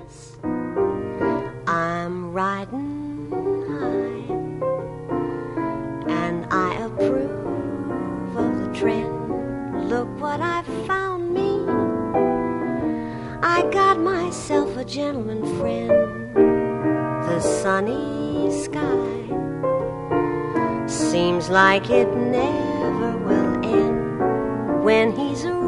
yes, I'm riding high, and I approve of the trend. Look what I found me. I got myself a gentleman friend. The sunny sky seems like it never will end when he's around.